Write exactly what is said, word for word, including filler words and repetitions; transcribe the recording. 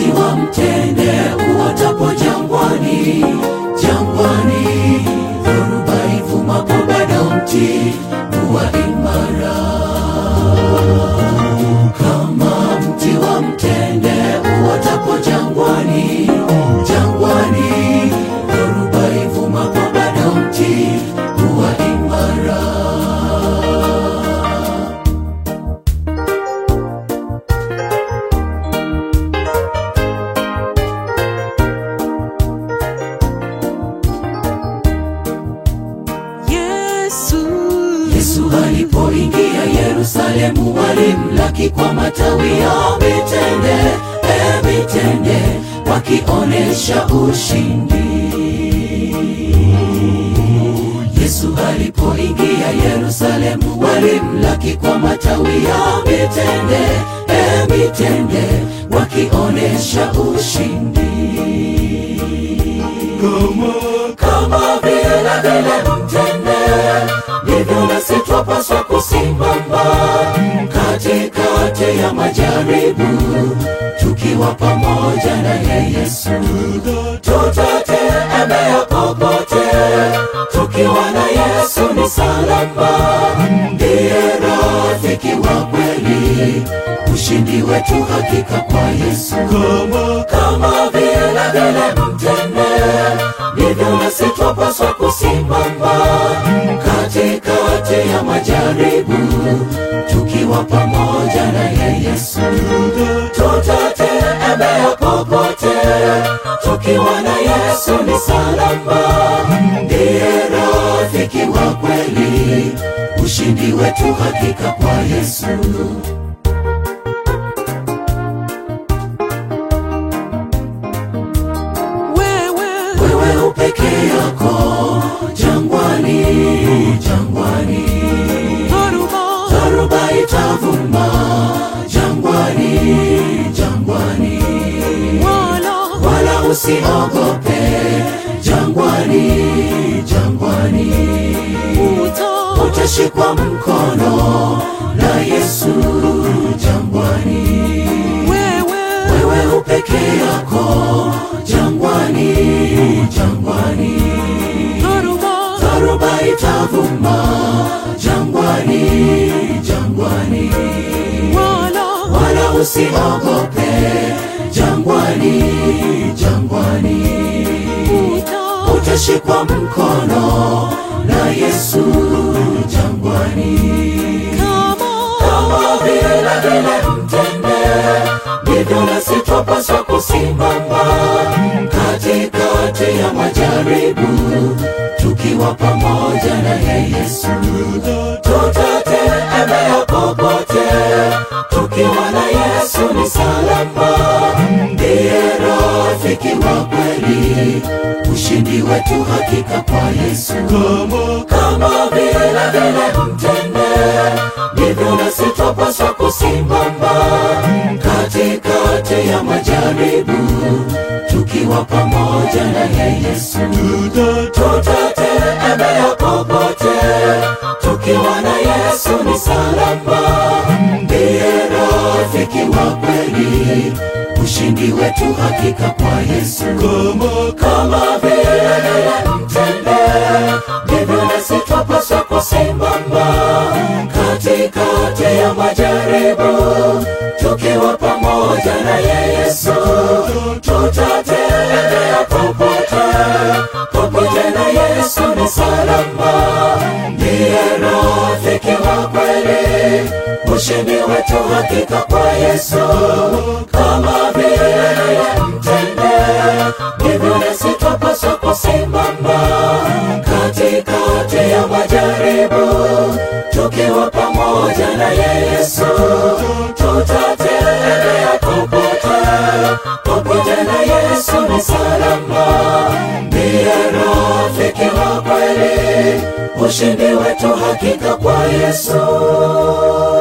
mti wa mtende uotapo jangwani, jangwani, dhoruba ivumapo bado mti huwa imara. Kama mti wa mtende uotapo jangwani, jangwani, dhoruba ivumapo bado mti huwa imara. Yesu alipoingia Yerusalemu, walimlaki kwa matawi ya mitende, e mitende, wakionesha ushindi. Yesu alipoingia Yerusalemu, walimlaki kwa matawi ya mitende, e mitende, wakionesha ushindi. Kama, kama vile vile mtende, ndivyo nasi twapaswa kusimama katikati ya majaribu, tukiwa pamoja naye Yesu. Tutatembea popote, tukiwa na Yesu ni salama. Ndiye rafiki wa kweli, ushindi wetu hakika kwa Yesu. Kama, kama vile vile mtende, ndivyo nasi twapaswa kusimama katikati ya majaribu, tukiwa pamoja naye Yesu. Tutatembea popote, tukiwa na Yesu ni salama. Ndiye rafiki wa kweli, ushindi wetu hakika kwa Yesu. Wewe upeke yako jangwani, jangwani, dhoruba itavuma jangwani, jangwani, wala usiogope jangwani, jangwani, utashikwa mkono na Yesu jangwani. Wewe upeke yako jangwani, jangwani, dhoruba itavuma jangwani, jangwani, wala usiogope jangwani, jangwani, utashikwa mkono na Yesu jangwani. Kama vile vile mtende, ndivyo nasi twapaswa kusimama katikati ya majaribu, tukiwa pamoja naye Yesu. Tutatembea popote, tukiwa na Yesu ni salama. Ndiye rafiki wa kweli, ushindi wetu hakika kwa Yesu. Kama, kama vile vile mtende, ndivyo nasi twapaswa kusimama katikati ya majaribu, tukiwa pamoja naye Yesu. Tutatembea popote, tukiwa na Yesu ni salama. Ndiye rafiki wa kweli, ushindi wetu hakika kwa Yesu. Kama, kama vile mtende, ndivyo nasi twapaswa kusimama katikati ya majaribu, tukiwa pamoja naye Yesu. Tutatembea popote, popote na Yesu ni salama. Ndiye rafiki wa kweli, ushindi wetu hakika kwa Yesu. Kama vile mtende, ndivyo nasi twapaswa kusimama katikati ya majaribu, tukiwa pamoja naye Yesu. Tutatembea popote, popote na Yesu ni salama. Ndiye rafiki wa kweli, ushindi wetu hakika kwa Yesu.